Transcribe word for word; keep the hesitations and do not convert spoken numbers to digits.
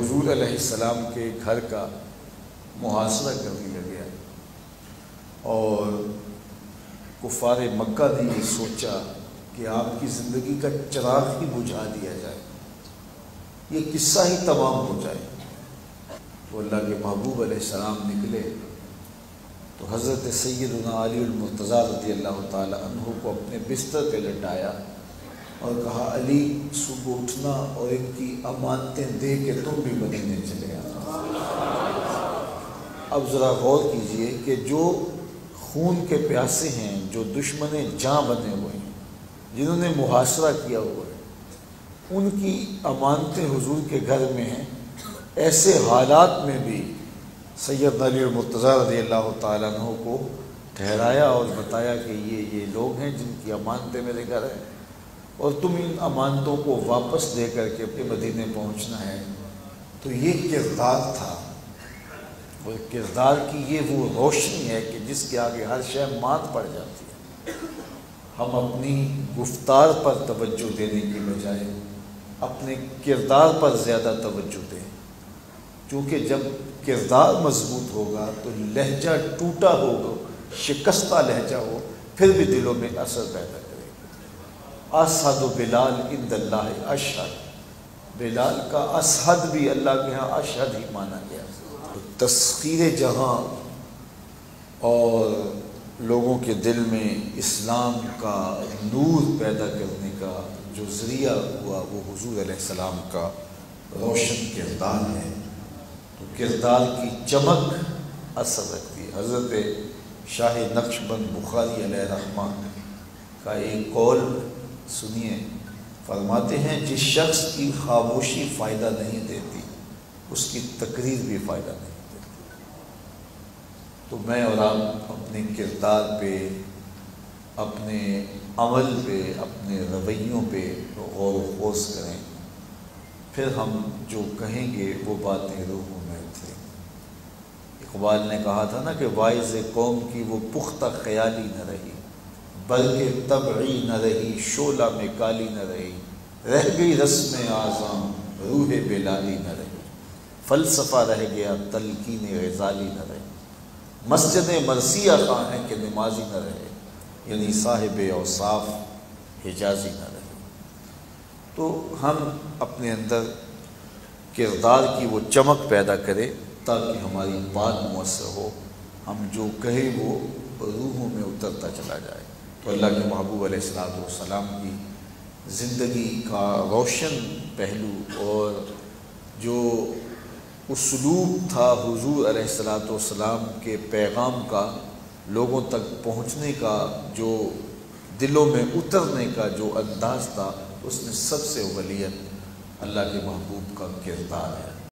حضور علیہ السلام کے گھر کا محاصرہ کرنے لگا اور کفار مکہ نے یہ سوچا کہ آپ کی زندگی کا چراغ ہی بجھا دیا جائے، یہ قصہ ہی تمام ہو جائے۔ تو اللہ کے محبوب علیہ السلام نکلے تو حضرت سیدنا علی المرتضیٰ رضی اللہ تعالی عنہ کو اپنے بستر پہ لٹایا اور کہا، علی صبح اٹھنا اور ان کی امانتیں دے کے تم بھی مدینے چلے آنا۔ اب ذرا غور کیجئے کہ جو خون کے پیاسے ہیں، جو دشمن جاں بنے ہوئے ہیں، جنہوں نے محاصرہ کیا ہوا ہے، ان کی امانتیں حضور کے گھر میں ہیں، ایسے حالات میں بھی سیدنا علی المرتضیٰ رضی اللہ تعالیٰ عنہ کو ٹھہرایا اور بتایا کہ یہ یہ لوگ ہیں جن کی امانتیں میرے گھر ہیں اور تم ان امانتوں کو واپس دے کر کے اپنے مدینے پہنچنا ہے۔ تو یہ کردار تھا، اور کردار کی یہ وہ روشنی ہے کہ جس کے آگے ہر شے مات پڑ جاتی ہے۔ ہم اپنی گفتار پر توجہ دینے کی بجائے اپنے کردار پر زیادہ توجہ دیں، کیونکہ جب کردار مضبوط ہوگا تو لہجہ ٹوٹا ہوگا، شکستہ لہجہ ہو پھر بھی دلوں میں اثر پیدا کرے گا۔ اسحد بلال عند اللہ اشہد، بلال کا اسحد بھی اللہ کے ہاں اشہد ہی مانا گیا۔ تسخیر جہاں اور لوگوں کے دل میں اسلام کا نور پیدا کرنے کا جو ذریعہ ہوا وہ حضور علیہ السلام کا روشن کردار ہے۔ تو کردار کی چمک اثر رکھتی ہے۔ حضرت شاہ نقشبند بخاری علیہ رحمہ کا ایک قول سنیے، فرماتے ہیں، جس شخص کی خاموشی فائدہ نہیں دیتی اس کی تقریر بھی فائدہ نہیں دیتی۔ تو میں اور آپ اپنے کردار پہ، اپنے عمل پہ، اپنے رویوں پہ غور و خوض کریں، پھر ہم جو کہیں گے وہ باتیں روحوں میں اتریں۔ اقبال نے کہا تھا نا کہ واعظ قوم کی وہ پختہ خیالی نہ رہی، بلکہ طبعی نہ رہی، شعلہ میں کالی نہ رہی، رہ گئی رسم اعظام، روح بلالی نہ رہی، فلسفہ رہ گیا، تلقین غزالی نہ رہی، مسجد مرثیہ خواہ ہے کہ نمازی نہ رہے، یعنی صاحب اوصاف حجازی نہ رہے۔ تو ہم اپنے اندر کردار کی وہ چمک پیدا کریں تاکہ ہماری بات مؤثر ہو، ہم جو کہیں وہ روحوں میں اترتا چلا جائے۔ تو اللہ کے محبوب علیہ الصلوۃ والسلام کی زندگی کا روشن پہلو اور جو اسلوب تھا حضور علیہ الصلوۃ والسلام کے پیغام کا لوگوں تک پہنچنے کا، جو دلوں میں اترنے کا جو انداز تھا، اس میں سب سے اولیت اللہ کے محبوب کا کردار ہے۔